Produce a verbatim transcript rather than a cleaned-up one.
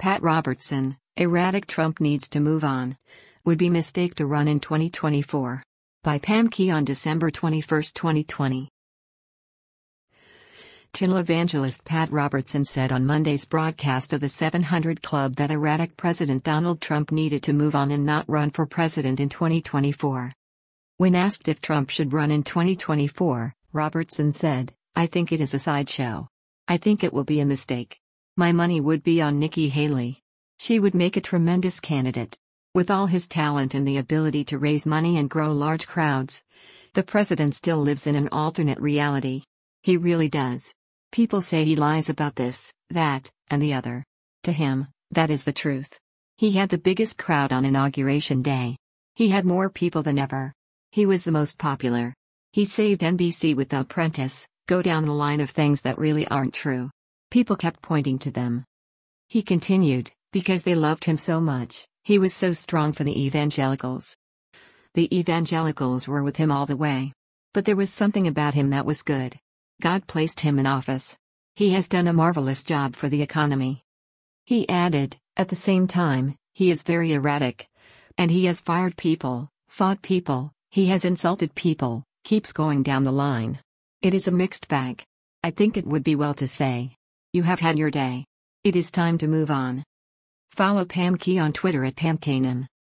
Pat Robertson, erratic Trump needs to move on. Would be mistake to run in twenty twenty-four. By Pam Key on December twenty-first, twenty twenty. Televangelist Pat Robertson said on Monday's broadcast of the seven hundred Club that erratic President Donald Trump needed to move on and not run for president in twenty twenty-four. When asked if Trump should run in twenty twenty-four, Robertson said, "I think it is a sideshow. I think it will be a mistake. My money would be on Nikki Haley. She would make a tremendous candidate. With all his talent and the ability to raise money and grow large crowds, the president still lives in an alternate reality. He really does. People say he lies about this, that, and the other. To him, that is the truth. He had the biggest crowd on Inauguration Day. He had more people than ever. He was the most popular. He saved N B C with The Apprentice." Go down the line of things that really aren't true. People kept pointing to them. He continued, because they loved him so much, he was so strong for the evangelicals. The evangelicals were with him all the way. But there was something about him that was good. God placed him in office. He has done a marvelous job for the economy. He added, at the same time, he is very erratic. And he has fired people, fought people, he has insulted people, keeps going down the line. It is a mixed bag. I think it would be well to say, you have had your day. It is time to move on." Follow Pam Key on Twitter at Pam Kanem.